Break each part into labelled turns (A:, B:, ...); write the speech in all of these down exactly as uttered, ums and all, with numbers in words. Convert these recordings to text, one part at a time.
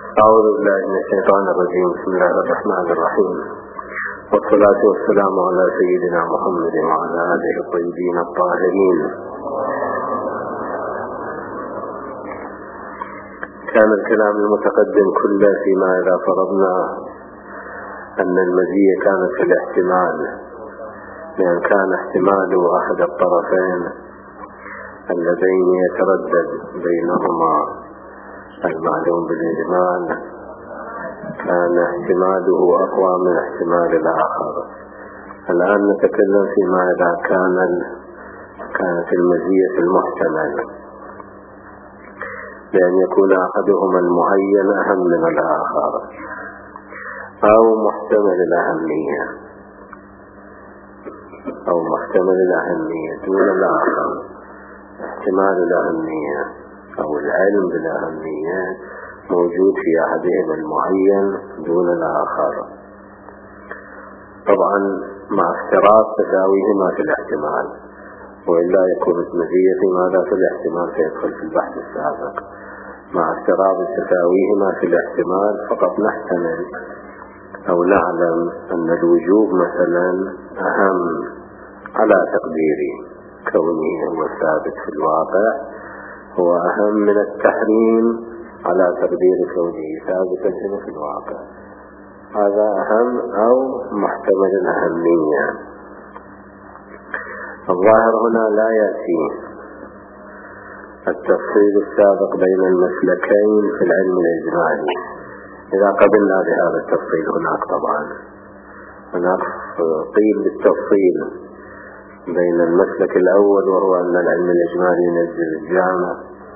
A: أعوذ بالله من الشيطان الرجيم. بسم الله الرحمن الرحيم، والصلاة والسلام على سيدنا محمد وعلى آله الطيبين الطاهرين. كان الكلام المتقدم كله فيما إذا فرضنا أن المزية كانت في الاحتمال، لأن كان احتمال أحد الطرفين اللذين يتردد بينهما المعلوم بالإجمال كان احتماله أقوى من احتمال الآخر. الآن نتكلم فيما إذا كان كانت المزية المحتمل، لأن يكون أحدهما المعين أهم من الآخر، أو محتمل الأهمية أو محتمل الأهمية دون الآخر. احتمال الأهمية أو العلم بالأهمية موجود في أحدهما المعين دون الآخر، طبعا مع افتراض تساويهما في الاحتمال، وإلا يكون المزية ماذا في الاحتمال سيدخل في البحث السابق. مع افتراض تساويهما في الاحتمال فقط نحتمل أو نعلم أن الوجوب مثلا أهم على تقديري كونه هو ثابت في الواقع، هو أهم من التحريم على تقدير كونه ثابتا في الواقع. هذا أهم أو محتمل الأهمية. الظاهر هنا لا يأتي التفصيل السابق بين المسلكين في العلم الإجمالي إذا قبلنا بهذا التفصيل. هناك طبعا هناك قيل بالتفصيل بين المسلك الأول وهو أن العلم الإجمالي ينزل الجامع،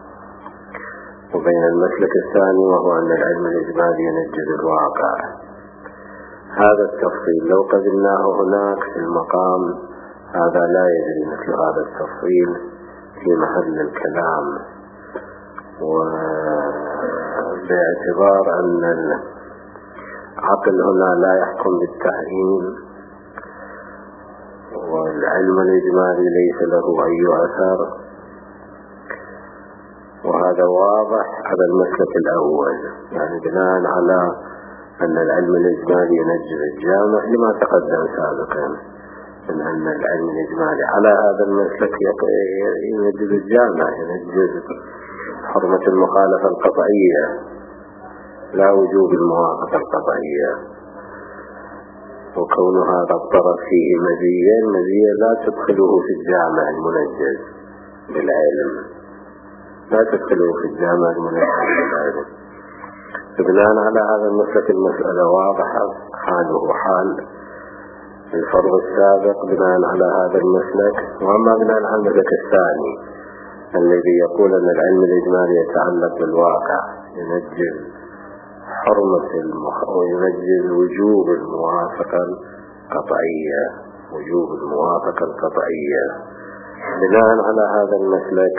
A: وبين المسلك الثاني وهو أن العلم الإجمالي ينجز الواقع. هذا التفصيل لو قبلناه هناك في المقام هذا لا يجري مثل هذا التفصيل في محل الكلام، وباعتبار أن العقل هنا لا يحكم بالتحريم والعلم الإجمالي ليس له أي أثر، وهذا واضح على المسلك الأول، يعني بناء على أن العلم الإجمالي ينجز الجامع لما تقدم سابقا من أن العلم الإجمالي على هذا المسلك ينجز الجامع، ينجز حرمة المخالفة القطعية لا وجوب الموافقة القطعية. وكون هذا الطرف فيه مزية، المزية لا تدخله في الجامع المنجز بالعلم، لا تدخله في الجامع المنجز بالعلم. بناء على هذا المسلك المسألة واضحة حاله حال الفرض السابق بناء على هذا المسلك. وأما بناء على المسلك الثاني الذي يقول أن العلم الإجمالي يتعلق بالواقع، ينجز حرمة المخ... وينجز وجوب الموافقة القطعية، وجوب الموافقة القطعية. بناء على هذا المسلك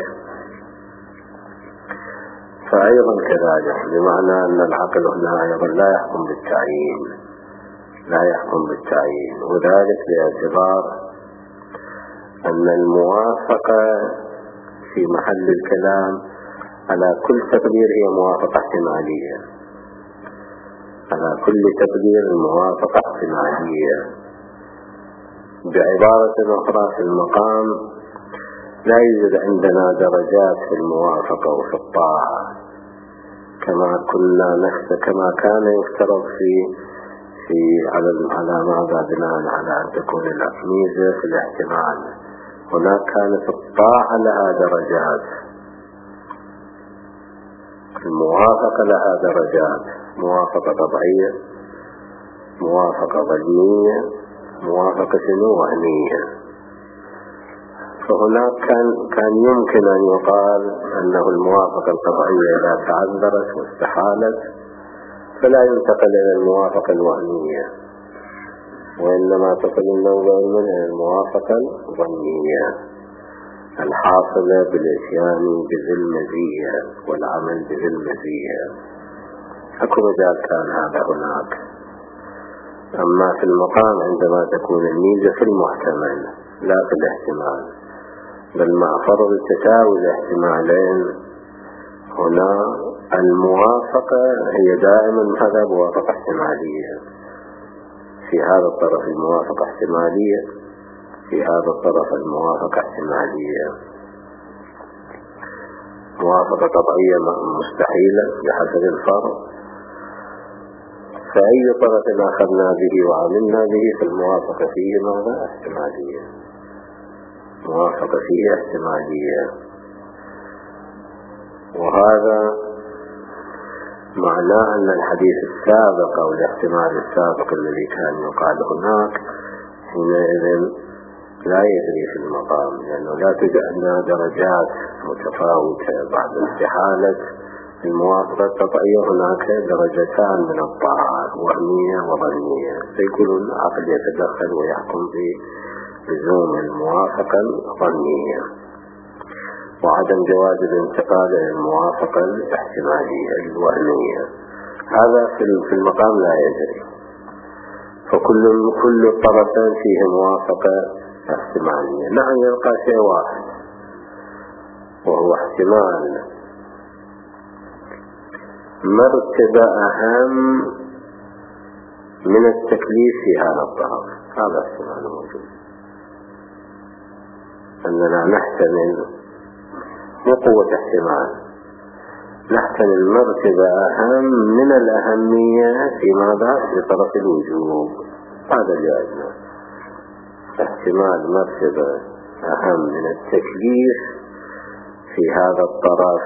A: فأيضا كذلك، بمعنى أن العقل هنا أيضا لا يحكم بالتعيين، لا يحكم بالتعيين، وذلك باعتبار أن الموافقة في محل الكلام على كل تقدير هي موافقة احتمالية، على كل تقدير الموافقة احتمالية. بعبارة أخرى في المقام لا يوجد عندنا درجات في الموافقة وفي الطاعة كما كنا نخت كما كان يفترض في في على على ماذا بناء على أن تكون الميزة في الاحتمال. هناك كانت الطاعة لها درجات، الموافقة لها درجات، موافقة طبيعية، موافقة ظنية، موافقة شنو وهمية. فهناك كان كان يمكن أن يقال أنه الموافقة الطبيعية إذا تعذرت واستحالت فلا ينتقل إلى الموافقة الوهمية، وإنما تصل النوبة من الموافقة الظنية الحاصلة بالإتيان بذي المزية والعمل بذي المزية. أكو مجال كان هذا هناك. أما في المقام عندما تكون الميزة في المحتمل لا في الاحتمال، بل مع فرض تساوي الاحتمالين هنا الموافقة هي دائما هذا موافقة احتمالية، في هذا الطرف الموافقة احتمالية، في هذا الطرف الموافقة احتمالية. موافقة قطعية مستحيلة بحسب الفرض، فأي طرف أخذنا به وعملنا به فالموافقة فيه ماذا؟ احتمالية. موافقة فيه احتمالية، وهذا معناه أن الحديث السابق أو الاحتمال السابق الذي كان يقال هناك حينئذ لا يجري في المقام، لأنه لا توجد عندنا درجات متفاوتة. بعد استحالة الموافقة القطعية هناك درجتان من الطاعة، وهمية وظنية، فيكون العقل يتدخل ويحكم بلزوم الموافقة الظنية وعدم جواز الانتقال إلى الموافقة الاحتمالية الوهمية. هذا في المقام لا يجري، فكل كل الطرفين فيه موافقة احتمالية. نعم يبقى شيء واحد وهو احتمال مرتبة أهم من التكليف في هذا الطرف. هذا احتمال موجود، أننا نحتمل مو قوة احتمال، نحتمل مرتبة أهم من الأهمية في ماذا؟ في طرف الوجوب. هذا جائزنا احتمال مرتبة أهم من التكليف في هذا الطرف.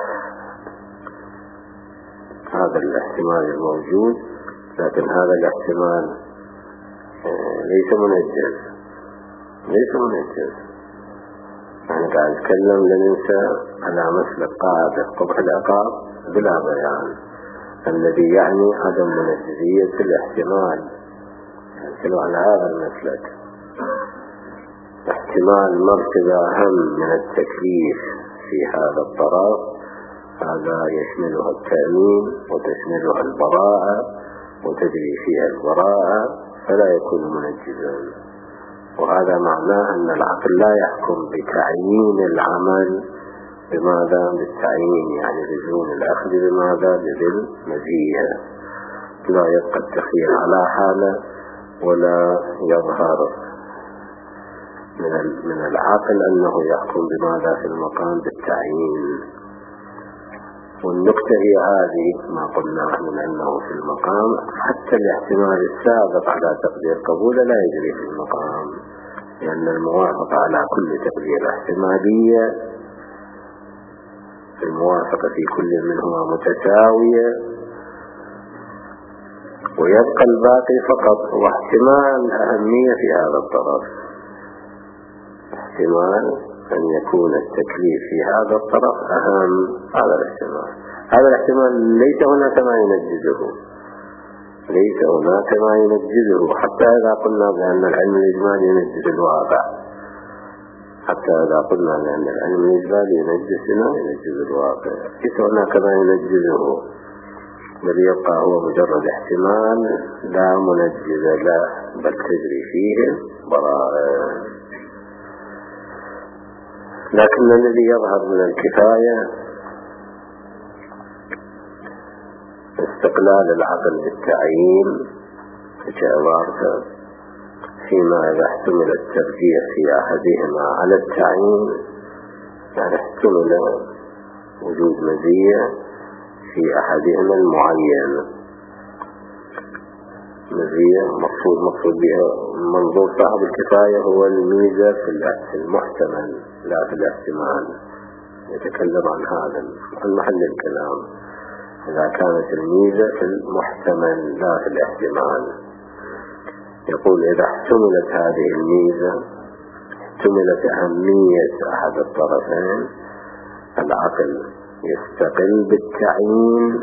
A: هذا الاحتمال الموجود، لكن هذا الاحتمال ليس منجز، ليس منجز. يعني قاعد نتكلم لننسى على مسلك قاعدة قبح العقاب بلا بيان، الذي يعني عدم منجزية الاحتمال. نتكلم على هذا المسلك، احتمال مرتبة أهم من التكليف في هذا الطرف، هذا يشملها التأمين وتشملها البراءة وتجري فيها البراءة، فلا يكون منجزا. وهذا معناه أن العقل لا يحكم بتعيين العمل بماذا؟ بالتعيين، يعني بدون الأخذ بماذا؟ بالمزية. لا يبقى التخيير على حالة ولا يظهر من من العقل أنه يحكم بماذا في المقام؟ بالتعيين. والنقطة هي هذه ما قلناه من أنه في المقام حتى الاحتمال السابق على تقدير قبوله لا يجري في المقام، لأن الموافقة على كل تقدير احتمالية، الموافقة في كل منهما متساوية، ويبقى الباقي فقط هو احتمال أهمية في هذا الطرف، احتمال أن يكون التكليف في هذا الطرف أهم. هذا الاحتمال هذا الاحتمال ليس هناك ما ينجزه، ليس هناك ما ينجزه، حتى إذا قلنا بأن العلم الإجمالي ينجز الواقع، حتى إذا قلنا بأن العلم الإجمالي ينجز الواقع، ليس هناك ما ينجزه، بل يبقى هو مجرد احتمال لا منجز له، بل تجري فيه براءة. لكن الذي يظهر من الكفاية استقلال العقل بالتعيين كعبارته، فيما إذا احتمل الترجيح في أحدهما على التعيين، يعني احتمل وجود مزية في أحدهما المعين، مزية مقصود مقصود بها منظور صاحب الكفاية هو الميزة في المحتمل لا في الاحتمال. يتكلم عن هذا عن محل الكلام، إذا كانت الميزة في المحتمل لا في الاحتمال. يقول إذا احتملت هذه الميزة، احتملت أهمية أحد الطرفين، العقل يستقل بالتعيين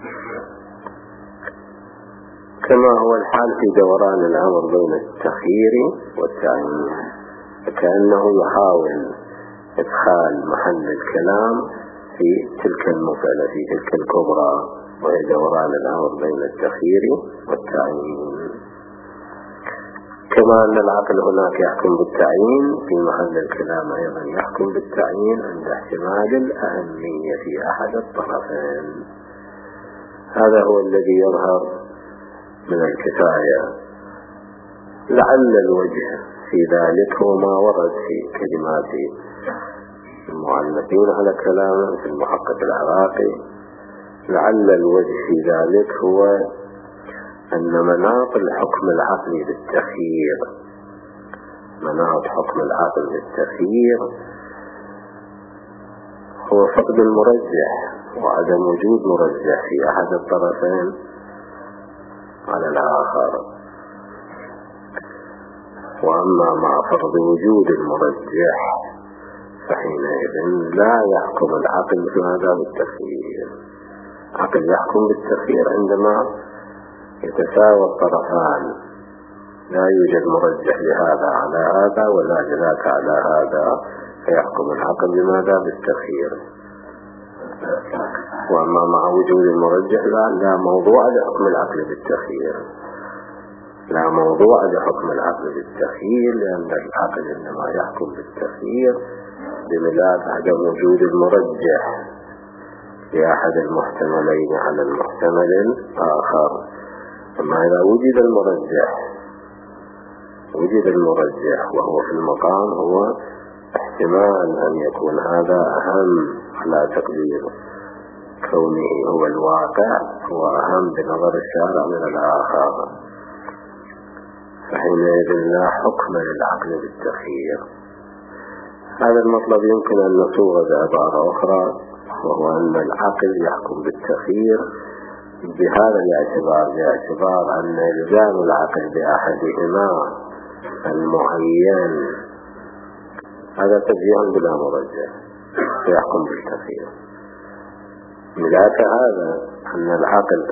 A: كما هو الحال في دوران الأمر بين التخيير والتعيين، كأنه يحاول إدخال محل الكلام في تلك المسألة، في تلك الكبرى، وهي دوران الأمر بين التخيير والتعيين. كما أن العقل هناك يحكم بالتعيين، في محل الكلام أيضا يحكم بالتعيين عند احتمال الأهمية في أحد الطرفين. هذا هو الذي يظهر من الكفاية. لعل الوجه في ذلك هو ما ورد في كلمات المعلقين على كلامه في المحقق العراقي. لعل الوجه في ذلك هو أن مناط الحكم العقلي بالتخيير مناط حكم العقل بالتخيير هو فقد المرجح وعدم وجود مرجح في أحد الطرفين على الآخر. وأما مع فرض وجود المرجح فحينئذ لا يحكم العقل مثل هذا بالتخيير. العقل يحكم بالتخيير عندما يتساوى الطرفان، لا يوجد مرجح لهذا على هذا ولا لذاك على هذا، فيحكم العقل بماذا؟ بالتخيير. وأما مع وجود المرجح لا, لا موضوع لحكم العقل بالتخيير لا موضوع لحكم العقل بالتخيير لأن العقل إنما يحكم بالتخيير بملاك عدم وجود المرجح لأحد المحتملين على المحتمل الآخر. أما إذا وجد المرجح وجد المرجح وهو في المقام، هو احتمال أن يكون هذا أهم على تقدير كونه هو الواقع، هو أهم بنظر الشارع من الآخر، فحينئذ لا حكم للعقل بالتخيير. هذا المطلب يمكن أن نصوغ بعبارة أخرى، وهو أن العقل يحكم بالتخيير بهذا الاعتبار باعتبار أن إلزام العقل بأحدهما المعين هذا ترجيح بلا مرجح فيحكم بالتخيير. ملاك هذا أن العقل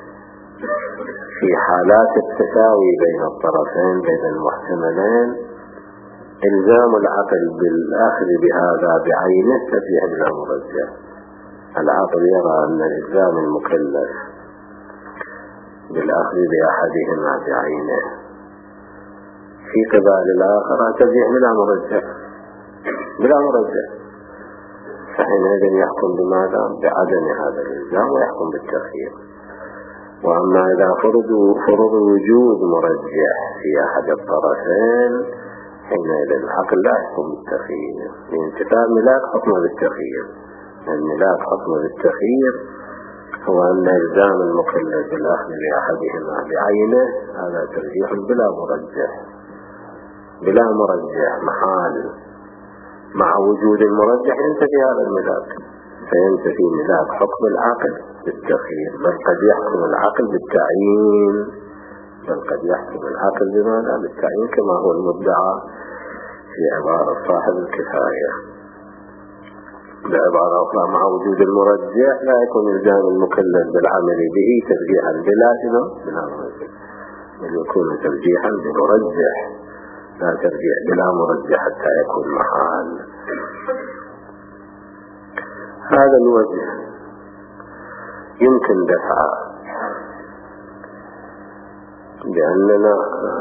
A: في حالات التساوي بين الطرفين بين المحتملين إلزام العقل بالأخذ بهذا بعينه ترجيح بلا مرجح. العقل يرى أن إلزام المكلف بالأخذ بأحدهما بعينه في قبال الآخر ترجيح بلا مرجح بلا مرجح فحينئذ يحكم بماذا؟ بعدم هذا الإلزام ويحكم بالتخيير. وأما إذا فرض فرض وجود مرجح في أحد الطرفين حينئذ العقل لا يحكم بالتخيير لانتفاء ملاك حكمه بالتخيير. الملاك حكمه بالتخيير هو أن إلزام المكلف بالأخذ بأحدهما بعينه هذا ترجيح بلا مرجح بلا مرجح محال. مع وجود المرجح ينتفي هذا الملاك فينتفي ملاك حكم العقل بالتخيير، بل قد يحكم العقل بالتعيين بل قد يحكم العقل بماذا؟ بالتعيين كما هو المدعى في عبارة صاحب الكفاية. بعبارة أخرى مع وجود المرجح لا يكون إلزام المكلف بالعمل به ترجيحا بلا بلا مرجح، بل يكون ترجيحا بمرجح لا ترجيح بلا مرجح حتى يكون محال. هذا الوجه يمكن دفعه بأننا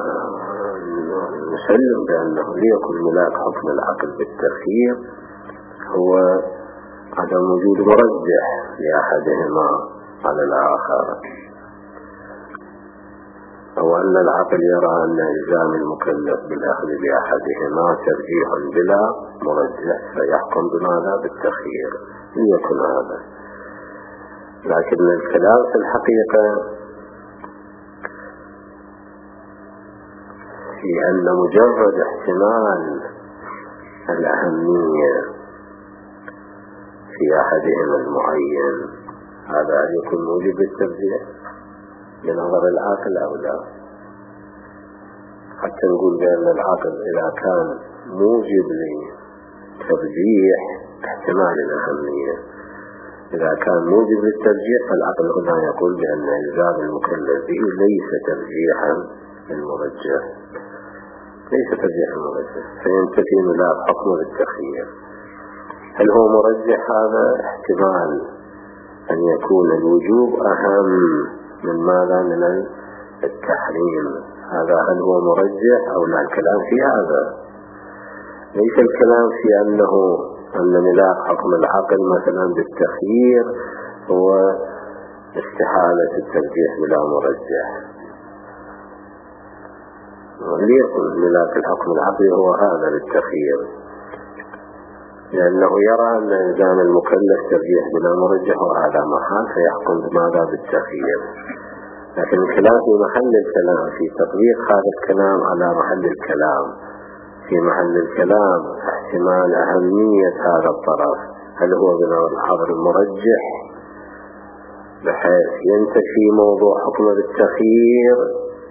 A: نسلم بأنه ليكن ملاك حكم العقل بالتخيير هو عدم وجود مرجح لأحدهما على الآخر، أو أن العقل يرى أن إلزام المكلف بالأخذ بأحدهما ترجيح بلا مرجح فيحكم بماذا؟ بالتخيير ليكن هذا. لكن الكلام في الحقيقة في أن مجرد احتمال الأهمية في أحدهما المعين هذا يكون موجب الترجيح بنظر العقل أو لا. حتى نقول بأن العقل إذا كان موجب لترجيح احتمال الأهمية إذا كان موجب للترجيح فالعقل هنا يقول بأن إلزام المكلف به ليس ترجيحا للمرجح ليس ترجيحا للمرجح فينتفي ملاك حكمه بالتخيير. هل هو مرجح؟ هذا احتمال أن يكون الوجوب أهم من ماذا؟ من التحريم. هذا هل هو مرجح أو لا؟ الكلام في هذا ليس الكلام في أنه أن ملاك حكم العقل مثلا بالتخيير هو استحالة الترجيح بلا مرجح. وليكن ملاك الحكم العقلي هو هذا للتخيير، لأنه يرى أن إلزام المكلف ترجيح بلا مرجح وهذا محال، فيحكم بماذا؟ بالتخيير. لكن الكلام في محل الكلام، في تطبيق هذا الكلام على محل الكلام. في محل الكلام احتمال أهمية هذا الطرف، هل هو بالعبر المرجح بحيث ينتفي موضوع حكم بالتخيير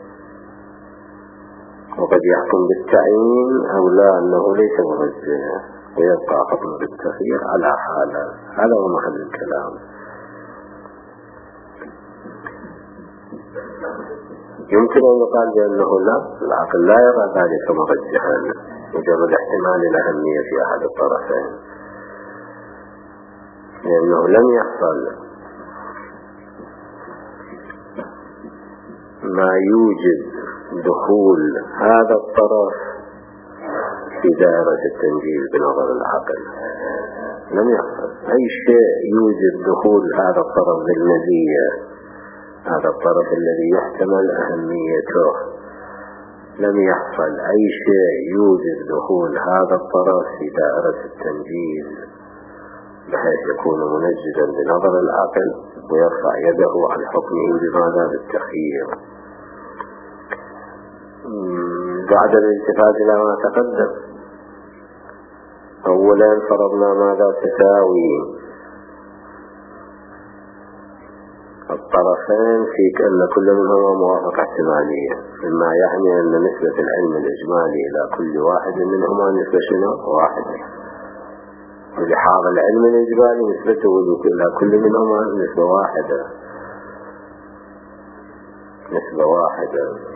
A: وقد يحكم بالتعيين، أو لا أنه ليس مرجح ويبقى حكم بالتخيير على حاله. هذا هو محل الكلام. يمكن أن يقال بأنه لا، العقل لا يرى ذلك مرجحا، مجرد احتمال الأهمية في أحد الطرفين، لأنه لم يحصل ما يوجد دخول هذا الطرف في دائرة التنجيز بنظر العقل. لم يحصل أي شيء يوجد دخول هذا الطرف بالمزية، هذا الطرف الذي يحتمل أهميته. لم يحصل أي شيء يوجد دخول هذا الطرف في دائرة التنجيز بحيث يكون منجزا بنظر العقل ويرفع يده عن حكمه بماذا؟ بالتخيير. بعد الالتفات إلى ما تقدم، أولا فرضنا ماذا؟ تساوي الطرفين في أن كل منهما موافقة احتمالية، مما يعني أن نسبة العلم الإجمالي إلى كل واحد منهما نسبة شنو؟ واحدة. ولحاظ العلم الإجمالي نسبته إلى كل منهما نسبة واحدة، نسبة واحدة.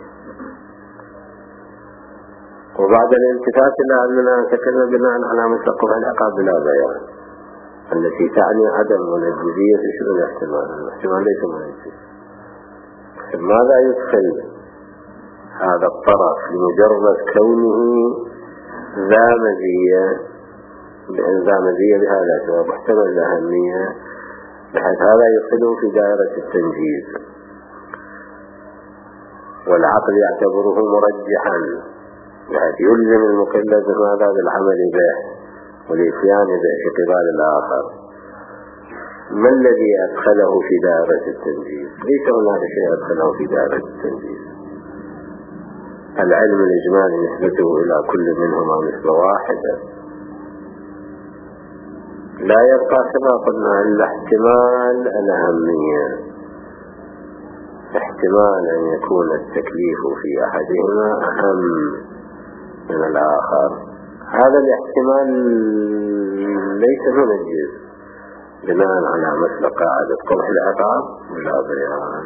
A: وبعد الالتفات إلى أننا نتكلم بناء على مطلق العقاب بلا بيان، التي تعني عدم منجزية شنو الاحتمال؟ الاحتمال ليس منجز. ماذا يدخل هذا الطرف لمجرد كونه ذا مزية، ذا مزية بهذا سبب محتمل الأهمية، بحيث هذا يدخله في دائرة التنجيز، والعقل يعتبره مرجحا بحيث يلزم المكلف بماذا؟ بالعمل به والإتيان به في قبال الآخر. ما الذي أدخله في دائرة التنجيز؟ ليس هناك شيء أدخله في دائرة التنجيز. العلم الإجمالي نسبته إلى كل منهما نسبة واحدة، لا يبقى كما قلنا إلا احتمال الأهمية، احتمال أن يكون التكليف في أحدهما أهم من الآخر. هذا الاحتمال ليس منجز بناء على مثل قاعدة قبح العقاب ولا بيان.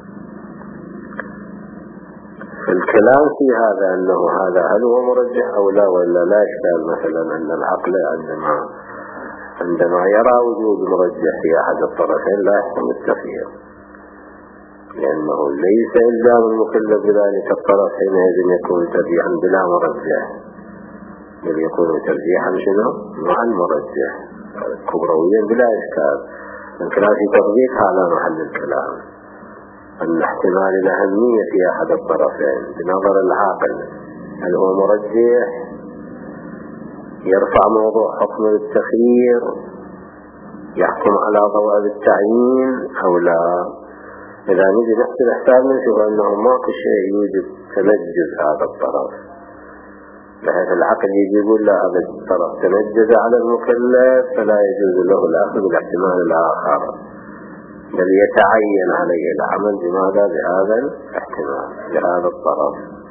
A: الكلام في هذا أنه هذا هل هو مرجح أو لا، ولا لا إشكال مثلا أن العقل عندما عندما يرى وجود مرجح في أحد الطرفين لا يحكم التخيير، لأنه ليس إلزام المكلف بذلك الطرف حينئذ يكون ترجيحا بلا مرجح، بل يكون ترجيحا شنو؟ مع المرجح كبرويا بلا إشكال. الكلام في تطبيق على محل الكلام أن احتمال الأهمية في أحد الطرفين بنظر العاقل هل هو مرجح يرفع موضوع حكم التخيير، يحكم على ضوابط التعيين أو لا. إذا نجي نحسب حساب نشوف أنه ماكو شيء يوجد تنجز هذا الطرف، بحيث العقل يجي يقول لا هذا الطرف تنجز على المكلف فلا يجوز له الأخذ بالاحتمال الآخر، بل يتعين عليه العمل بماذا؟ بهذا الاحتمال بهذا الطرف،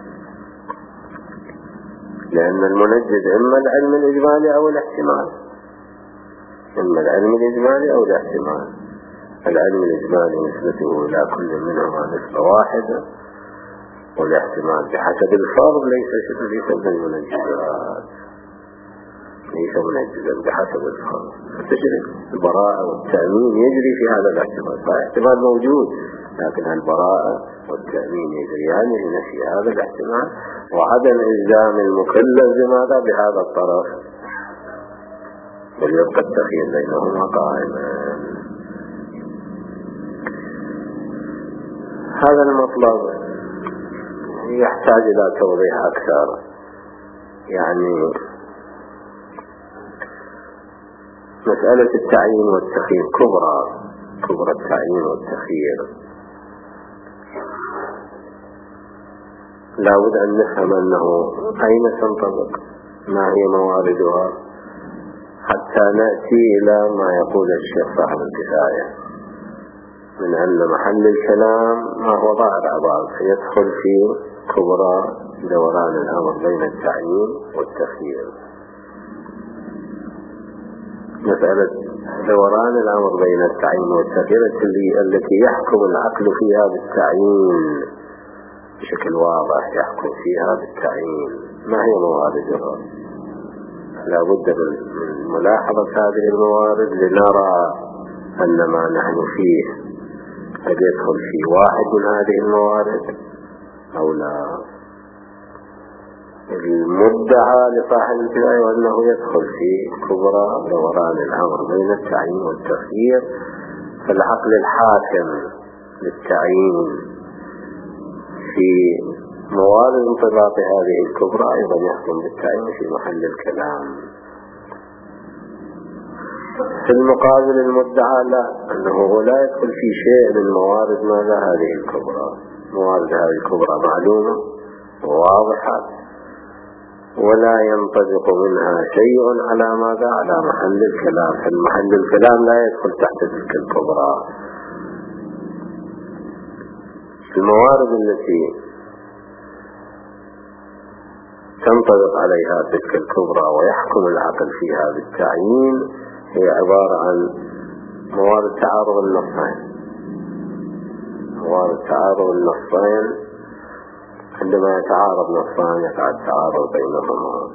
A: لأن المنجز إما العلم الإجمالي أو الاحتمال، إما العلم الإجمالي أو الاحتمال. العلم الإجمالي نسبته إلى كل منهما نسبة واحدة، والاحتمال بحسب الفرض ليس ليس من المنجزات، ليس منجزا بحسب الفرض. تجري البراءة والتأمين يجري في هذا الاحتمال، فاحتمال موجود لكن البراءة والتأمين يجريان لنفي هذا الاحتمال وعدم إلزام المكلف بماذا؟ بهذا الطرف، بل يبقى التخيير بينهما قائما. هذا المطلب يحتاج إلى توضيح أكثر. يعني مسألة التعيين والتخيير كبرى كبرى التعيين والتخيير، لا بد أن نفهم أنه أين تنطبق، ما هي مواردها، حتى نأتي إلى ما يقول الشيخ صاحب الكفاية من أن محل الكلام ما هو ظاهر عبارة يدخل في كبرى دوران الأمر بين التعيين والتخيير. مسألة دوران الأمر بين التعيين والتخيير التي يحكم العقل فيها بالتعيين بشكل واضح، يحكم فيها بالتعيين، ما هي مواردها؟ لا بد من ملاحظة هذه الموارد لنرى أن ما نحن فيه قد يدخل في واحد من هذه الموارد أو لا. المدعى لصاحب الكفاية وأنه يدخل في كبرى دوران الأمر بين التعيين والتخيير، فالعقل الحاكم للتعيين في موارد انطلاق هذه الكبرى أيضا يحكم بالتعيين في محل الكلام. في المقابل المدعى لا، أنه لا يدخل في شيء من موارد ماذا هذه الكبرى. موارد هذه الكبرى معلومة وواضحة ولا ينطبق منها شيء على ماذا على محل الكلام، فالمحل الكلام لا يدخل تحت تلك الكبرى. الموارد التي تنطبق عليها تلك الكبرى ويحكم العقل فيها بالتعيين هي عبارة عن موارد تعارض النصين. موارد تعارض النصين عندما يتعارض نصان يقع التعارض بينهما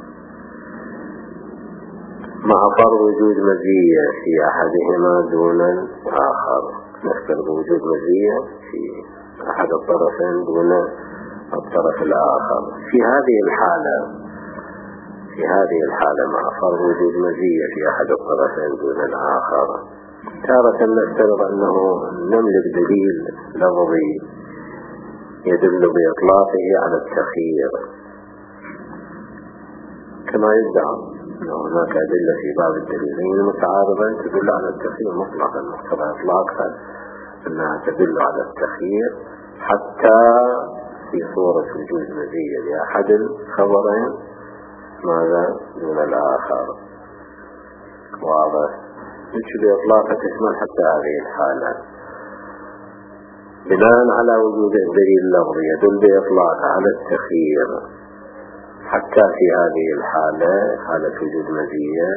A: مع فرض وجود مزية في أحدهما دون الآخر. نفترض وجود مزية في أحد الطرفين دون الطرف الآخر. في هذه الحالة في هذه الحالة مع فرض وجود مزية في أحد الطرفين دون الآخر تارة نفترض أنه نملك دليل لفظي يدل بإطلاقه على التخيير، كما يدعى أن هناك أدلة في باب الدليلين المتعارضين تدل على التخيير مطلقا، مقتضى إطلاقها أنها تدل على التخيير حتى في صورة وجود مزية لأحد الخبرين ماذا دون الآخر. واضح؟ يجب بإطلاقها تشمل حتى هذه الحالة بناء على وجود الدليل اللفظي يدل بإطلاق على التخيير حتى في هذه الحالة حالة وجود مزية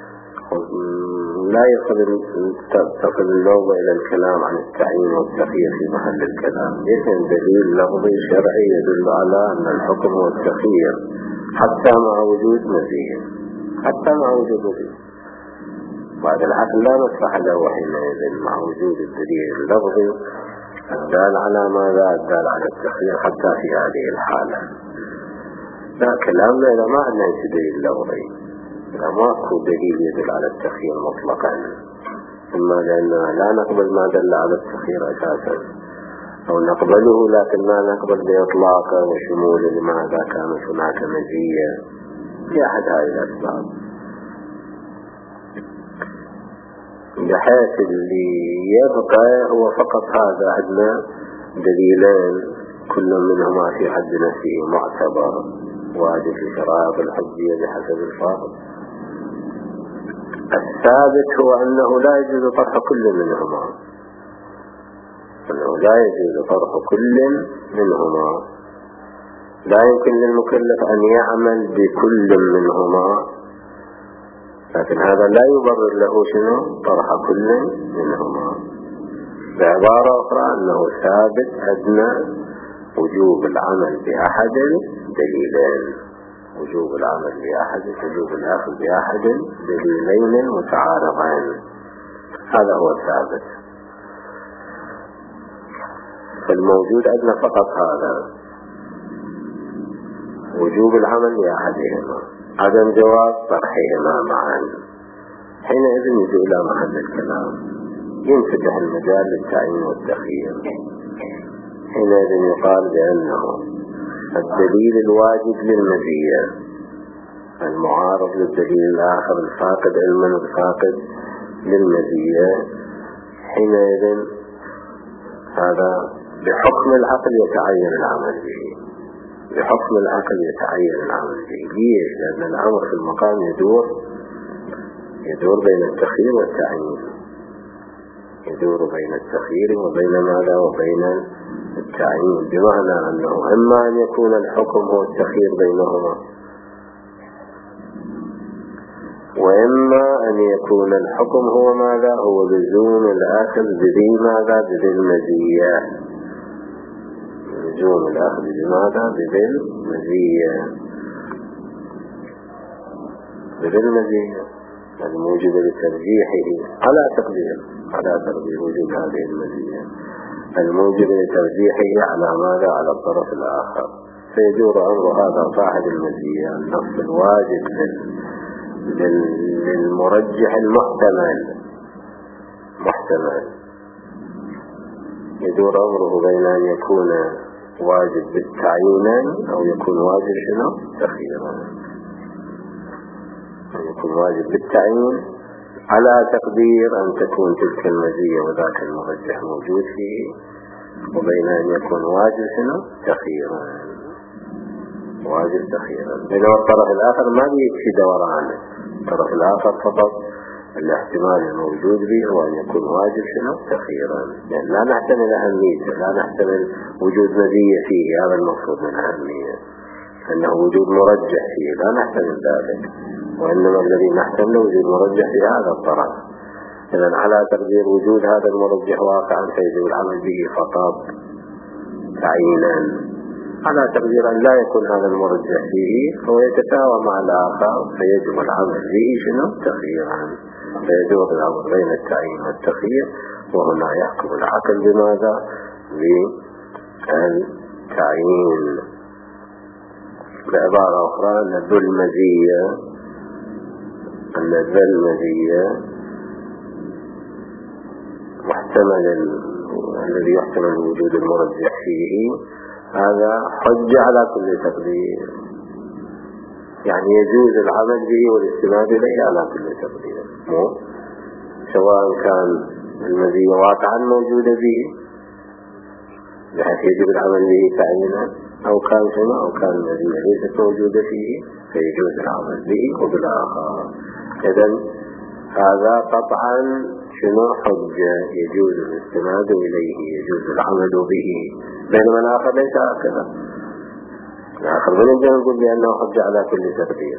A: لا تصل اللغة إلى الكلام عن التعيين والتخيير في محل الكلام. يمكن دليل لفظي شرعي يدل على أن الحكم هو التخيير حتى مع وجود مزية، حتى مع وجود مزية. بعد العقل لا مسح له حينئذ مع وجود الدليل اللفظي الدال على ماذا؟ الدال على التخيير حتى في هذه الحالة. لا كلامنا إذا ما عندنا دليل لفظي، إذا ماكو دليل يدل على التخيير مطلقا، إما لأننا لا نقبل ما دل على التخيير أساسا أو نقبله لكن لا نقبل بإطلاقه وشموله لماذا كانت هناك مزية لأحد هذه الأسباب، بحيث اللي يبقى هو فقط هذا. عندنا دليلين كل منهما في حد نفسه معتبر واجب في شرائط الحجية بحسب الفرض. الثابت هو أنه لا يجوز طرح كل منهما، أنه لا يجوز طرح كل منهما. لا يمكن للمكلف أن يعمل بكل منهما، لكن هذا لا يبرر له شنو طرح كل منهما. بعبارة أخرى أنه ثابت أدنى وجوب العمل بأحد دليلين، وجوب العمل بأحد وجوب الأخذ بأحد دليلين متعارضين، هذا هو الثابت. فالموجود أدنى فقط هذا وجوب العمل بأحدهما، عدم جواز طرحهما معا. حينئذ يجي إلى محل الكلام، ينفتح المجال للتعيين والتخيير. حينئذ يقال بأنه الدليل الواجب للمزية المعارض للدليل الآخر الفاقد علما الفاقد للمزية، حينئذ هذا بحكم العقل يتعين العمل به، بحكم العقل يتعين العمل به. ليش؟ لأن الأمر في المقام يدور يدور بين التخيير والتعيين، يدور بين التخيير وبين ماذا؟ وبين التعيين، بمعنى أنه إما أن يكون الحكم هو التخيير بينهما، وإما أن يكون الحكم هو ماذا؟ هو لزوم الأخذ بذي ماذا؟ بذي المزية، لزوم الأخذ بماذا؟ بذي المزية، بذي المزية الموجب لترجيحه على تقدير على تقدير وجود هذه المزية الموجب لترجيحه على ماذا؟ على الطرف الآخر. فيدور أمر هذا صاحب المزية النص الواجب للمرجح المحتمل محتمل يدور أمره بين أن يكون واجب بالتعيين أو يكون واجب شنو؟ تخييرا، أن يكون واجب بالتعيين على تقدير أن تكون تلك المزية وذاك المرجح موجود فيه، وبين أن يكون واجب شنو؟ تخييرا، واجب تخييرا. بينما الطرف الآخر ما بيكفي دورانه، الطرف الآخر فقط الاحتمال الموجود به هو أن يكون واجب شنو؟ تخييرا، يعني لا نحتمل أهميته، لا نحتمل وجود مزية فيه، هذا المقصود من أهمية، أنه وجود مرجح فيه لا نحتمل ذلك، وإنما الذي نحتمل وجود مرجح في هذا الطرف. إذن على تقدير وجود هذا المرجح واقعا فيجب العمل به فقط تعيينا، على تقدير أن لا يكون هذا المرجح فيه فهو يتساوى مع الآخر فيجب العمل به شنو؟ تخييرا. فيدور الأمر بين التعيين والتخيير، وهنا يحكم العقل بماذا؟ بالتعيين. بعبارة أخرى أن ذو المزية أن ذو المزية محتمل الذي يحتمل وجود المرجح فيه هذا حجة على كل تقدير، يعني يجوز العمل به والاستناد إليه على كل تقدير، مو سواء كان المزية واقعا موجودة به بحيث يجب العمل به تعيينا، أو كان شنو؟ أو كان المزية ليست موجودة فيه فيجوز العمل به وبالآخر. إذن هذا قطعا شنو؟ حجة يجوز الاستناد إليه، يجوز العمل به، بينما الآخر ليس هكذا. الآخر من يمكن نقول بأنه حجة على كل تقدير،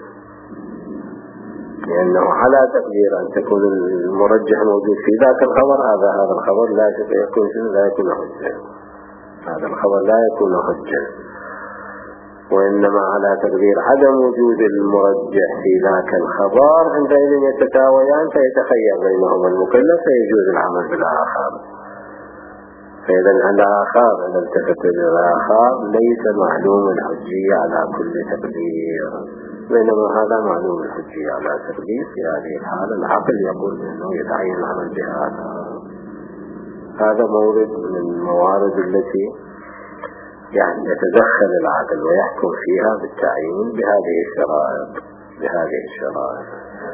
A: لأنه على تقدير أن تكون المرجح موجود في ذاك الخبر، هذا هذا الخبر لا يكون شنو؟ لا يكون حجة، هذا الخبر لا يكون حجة، وإنما على تقدير عدم وجود المرجح في ذاك الخبر عندئذ يتساويان فيتخير بينهما المكلف فيجوز العمل بالآخر. فإذا الآخر إذا التفت للآخر ليس معلوم الحجية على كل تقدير، بينما هذا معلوم الحجية على تقدير. في هذه الحالة العقل يقول أنه يتعين العمل بهذا. هذا مورد من الموارد التي يعني يتدخل العقل ويحكم فيها بالتعيين بهذه الشرائط بهذه الشرائط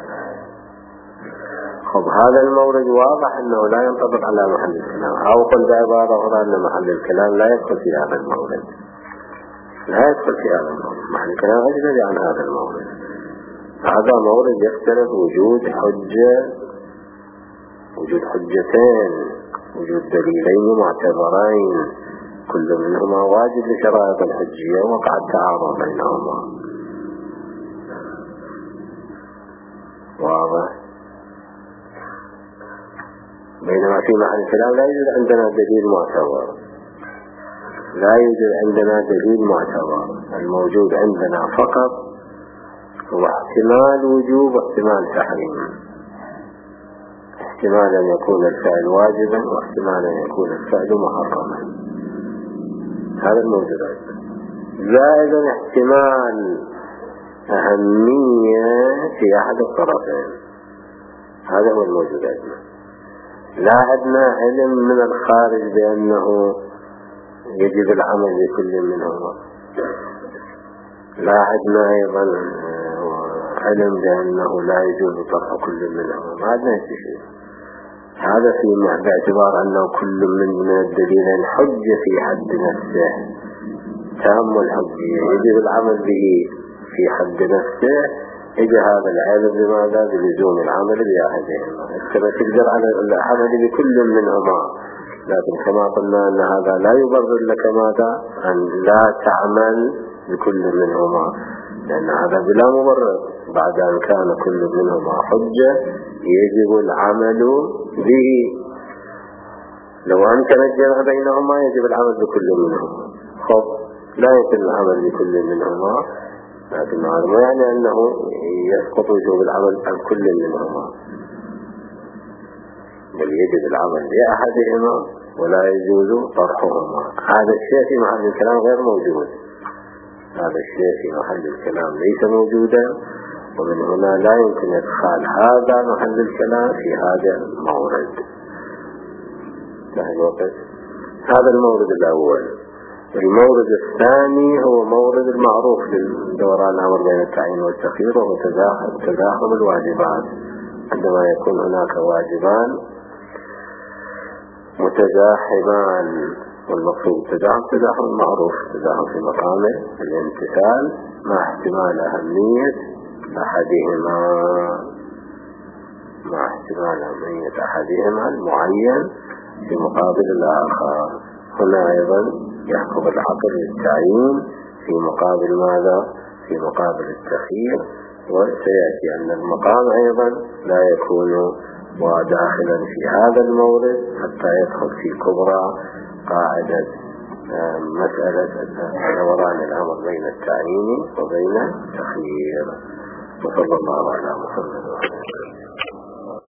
A: خب هذا المورد واضح أنه لا ينطبق على محل الكلام، أو قل بعبارة أخرى أن محل الكلام لا يدخل في هذا المورد، لا يدخل في هذا المورد، محل الكلام أجنبي عن هذا المورد. هذا مورد يختلف وجود حجة وجود حجتين، وجود دليلين معتبرين كل منهما واجب لشرائط الحجية وقع التعارض بينهما. واضح؟ بينما في محل الكلام لا يوجد عندنا دليل معتبر، لا يوجد عندنا دليل معتبر، الموجود عندنا فقط هو احتمال وجوب واحتمال تحريم، احتمال أن يكون الفعل واجبا واحتمال أن يكون الفعل محرما، هذا الموجود عندنا. زائدا احتمال أهمية في أحد الطرفين، هذا هو الموجود عندنا. لا عندنا علم من الخارج بأنه يجب العمل بكل منهما. لاحظنا أيضا علم بأنه لا يجوز طرح كل منهما، ما عندنا شيء. هذا في باعتبار أنه كل من الدليلين حجة في حد نفسه، تام الحجية، يجب العمل به في حد نفسه. إذا هذا العلم بماذا؟ بلزوم العمل بأحدهما. كما تقدر على العمل بكل منهما، لكن كما قلنا أن هذا لا يبرر لك ماذا؟ أن لا تعمل بكل منهما، لأن هذا بلا مبرر. بعد أن كان كل منهما حجة يجب العمل به. لو أنت نجمع بينهما يجب العمل بكل منهما. خب لا يتم العمل بكل منهما، لكن هذا ما يعني أنه يسقط وجوب العمل عن كل منهما، بل يجب العمل بأحدهما ولا يجوز طرحهما. هذا الشيء في محل الكلام غير موجود، هذا الشيء في محل الكلام ليس موجودا، ومن هنا لا يمكن إدخال هذا محل الكلام في هذا المورد. هذا المورد الأول. المورد الثاني هو مورد المعروف للدوران الأمر بين التعيين والتخيير، وهو تزاحم الواجبات. عندما يكون هناك واجبان متزاحمان، والمقصود تزاحم تزاحم المعروف، تزاحم في مقام الامتثال مع احتمال أهمية أحدهما مع احتمال أهمية أحدهما المعين في مقابل الآخر. هنا أيضا يحكم العقل للتعيين في مقابل ماذا؟ في مقابل التخيير. وسيأتي أن المقام أيضا لا يكون وداخلا في هذا المورد حتى يدخل في كبرى قاعدة مسألة دوران الأمر بين التعيين وبين التخيير. وصلى الله على محمد وعلى آله.